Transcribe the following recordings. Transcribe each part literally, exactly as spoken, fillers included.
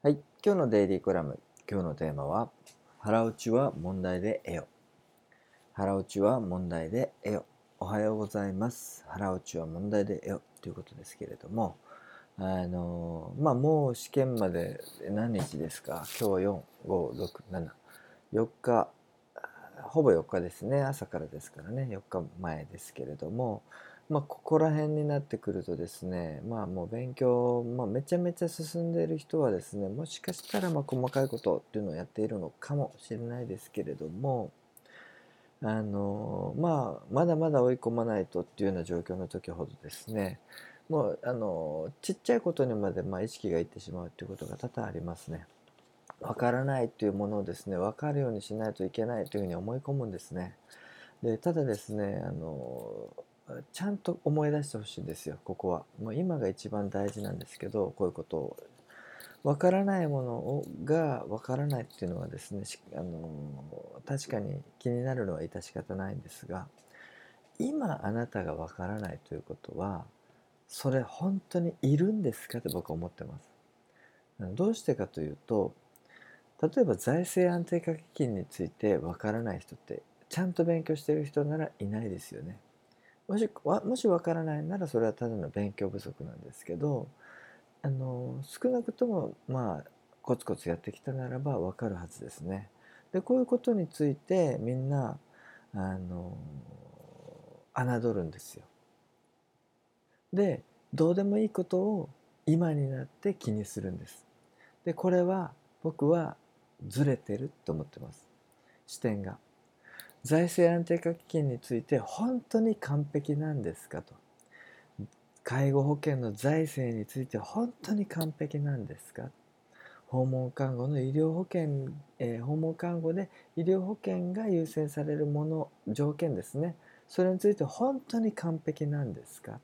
はい、今日のデイリーコラム、今日のテーマは腹落ちは問題で得よ。腹落ちは問題で得よ。おはようございます。腹落ちは問題で得よということですけれども、あのまあもう試験まで何日ですか。今日よん、ご、ろく、なな、よっか、ほぼよっかですね。朝からですからね、よっかまえですけれども、まあ、ここら辺になってくるとですね、まあもう勉強、まあ、めちゃめちゃ進んでいる人はですね、もしかしたらまあ細かいことっていうのをやっているのかもしれないですけれども、あのまあまだまだ追い込まないとっていうような状況の時ほどですね、もうあのちっちゃいことにまでまあ意識がいってしまうということが多々ありますね。わからないというものをですね、わかるようにしないといけないというふうに思い込むんですね。で、ただですね、あの、ちゃんと思い出してほしいんですよ、ここは。もう今が一番大事なんですけど、こういうことを。わからないものをがわからないっていうのはですね、あの、確かに気になるのは致し方ないんですが、今あなたがわからないということは、それ本当にいるんですかって僕は思ってます。どうしてかというと、例えば財政安定化基金についてわからない人ってちゃんと勉強している人ならいないですよね。もしわもしわからないならそれはただの勉強不足なんですけど、あの少なくともまあコツコツやってきたならばわかるはずですね。でこういうことについてみんなあの侮るんですよ。でどうでもいいことを今になって気にするんです。でこれは僕はずれてると思ってます。視点が。財政安定化基金について本当に完璧なんですかと。介護保険の財政について本当に完璧なんですか。訪問看護の医療保険、えー訪問看護で医療保険が優先されるもの、条件ですね。それについて本当に完璧なんですか。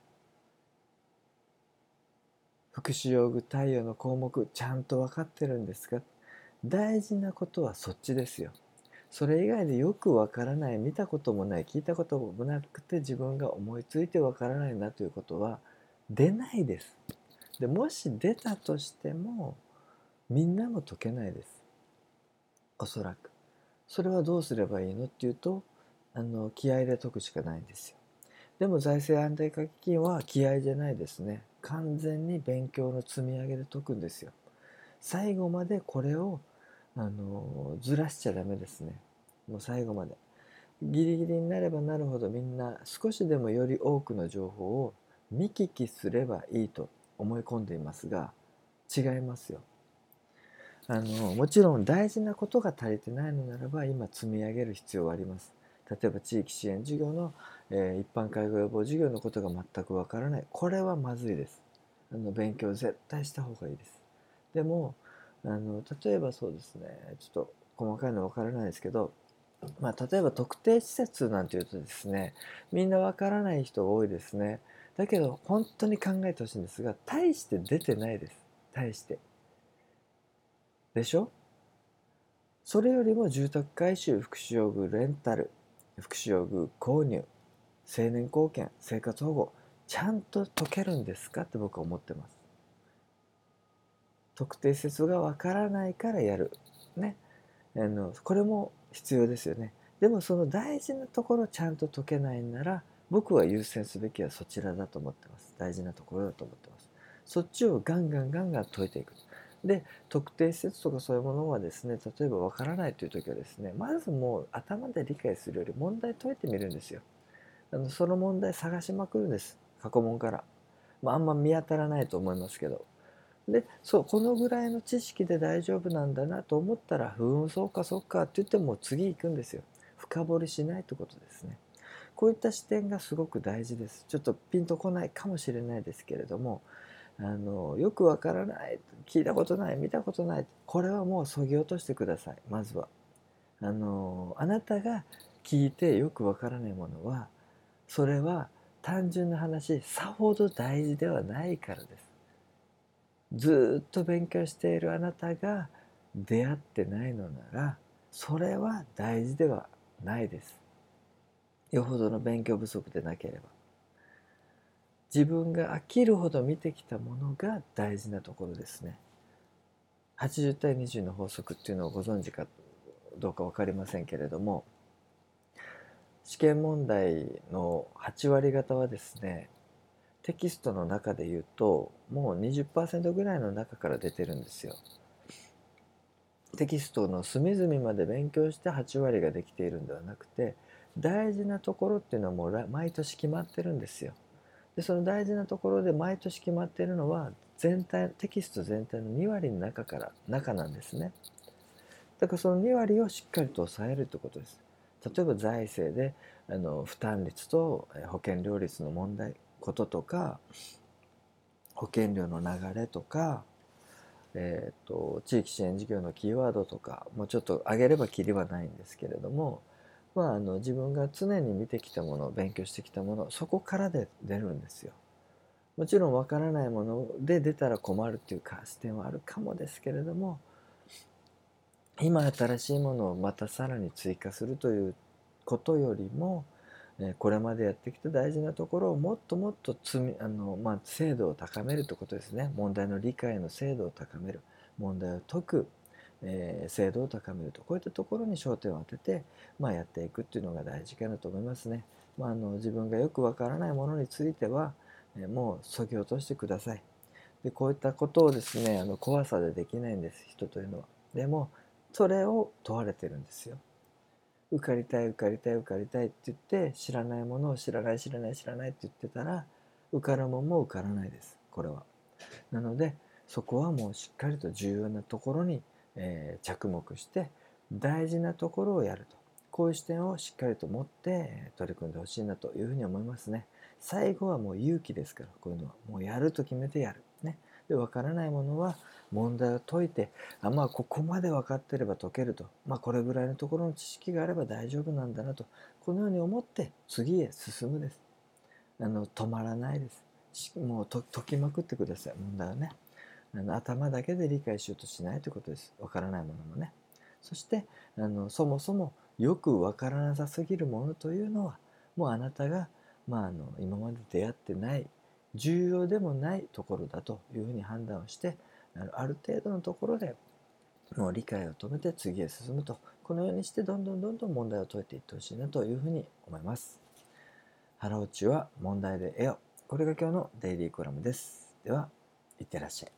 福祉用具貸与の項目ちゃんと分かってるんですか。大事なことはそっちですよ。それ以外でよくわからない、見たこともない、聞いたこともなくて自分が思いついてわからないなということは出ないです。でもし出たとしてもみんなも解けないです。おそらく。それはどうすればいいのっていうと、あの気合で解くしかないんですよ。でも財政安定化基金は気合じゃないですね。完全に勉強の積み上げで解くんですよ。最後までこれをあのずらしちゃダメですね。もう最後まで。ギリギリになればなるほどみんな少しでもより多くの情報を見聞きすればいいと思い込んでいますが、違いますよ。あのもちろん大事なことが足りてないのならば今積み上げる必要はあります。例えば地域支援事業の、えー一般介護予防事業のことが全くわからない、これはまずいです。あの勉強絶対した方がいいです。でもあの例えばそうですね、ちょっと細かいのわからないですけど、まあ、例えば特定施設なんていうとですね、みんなわからない人が多いですね。だけど本当に考えてほしいんですが、大して出てないです。大してでしょ。それよりも住宅改修、福祉用具レンタル、福祉用具購入、成年後見、生活保護、ちゃんと解けるんですかって僕は思ってます。特定施設がわからないからやるね、あのこれも必要ですよね。でもその大事なところちゃんと解けないなら、僕は優先すべきはそちらだと思ってます。大事なところだと思ってます。そっちをガンガンガンガン解いていく。で特定施設とかそういうものはですね、例えばわからないという時はですね、まずもう頭で理解するより問題解いてみるんですよ。あのその問題探しまくるんです、過去問から。まあ、あんま見当たらないと思いますけど、でそうこのぐらいの知識で大丈夫なんだなと思ったら、ふーんそうかそうかって言っても次行くんですよ。深掘りしないということですね。こういった視点がすごく大事です。ちょっとピンとこないかもしれないですけれども、あのよくわからない、聞いたことない、見たことない、これはもうそぎ落としてください。まずはあのあなたが聞いてよくわからないものは、それは単純な話、さほど大事ではないからです。ずっと勉強しているあなたが出会ってないのなら、それは大事ではないです。よほどの勉強不足でなければ。自分が飽きるほど見てきたものが大事なところですね。 はちじゅう対にじゅうの法則っていうのをご存知かどうか分かりませんけれども、試験問題のはち割方はですね、テキストの中で言うともう にじゅっパーセント ぐらいの中から出てるんですよ。テキストの隅々まで勉強してはち割ができているんではなくて、大事なところっていうのはもう毎年決まってるんですよ。でその大事なところで毎年決まっているのは全体テキスト全体のに割の中から中なんですね。だからそのに割をしっかりと抑えるということです。例えば財政であの負担率と保険料率の問題こととか、保険料の流れとか、えー、と地域支援事業のキーワードとかもうちょっと上げればきりはないんですけれども、まあ、あの自分が常に見てきたもの勉強してきたもの、そこからで出るんですよ。もちろんわからないもので出たら困るっていうか視点はあるかもですけれども、今新しいものをまたさらに追加するということよりも、これまでやってきた大事なところをもっともっと積みあの、まあ、精度を高めるということですね。問題の理解の精度を高める、問題を解く、えー、精度を高めると、こういったところに焦点を当てて、まあ、やっていくっていうのが大事かなと思いますね。まあ、あの自分がよくわからないものについては、えー、もう削ぎ落としてください。でこういったことをですね、あの怖さでできないんです、人というのは。でもそれを問われてるんですよ。受かりたい受かりたい受かりたいって言って知らないものを知らない知らない知らないって言ってたら、受かるもんも受からないです、これは。なのでそこはもうしっかりと重要なところに、えー、着目して大事なところをやると、こういう視点をしっかりと持って取り組んでほしいなというふうに思いますね。最後はもう勇気ですから、こういうのはもうやると決めてやるね。で分からないものは問題を解いて、あまあここまで分かってれば解けると、まあこれぐらいのところの知識があれば大丈夫なんだなと、このように思って次へ進むです。あの止まらないです。もうと解きまくってください、問題はね。あの頭だけで理解しようとしないということです。分からないものもね。そしてあのそもそもよく分からなさすぎるものというのは、もうあなたが、まあ、あの今まで出会ってない、重要でもないところだというふうに判断をして、ある程度のところでもう理解を止めて次へ進むと、このようにしてどんどんどんどん問題を解いていってほしいなというふうに思います。腹落ちは問題で得よ。これが今日のデイリーコラムです。では、いってらっしゃい。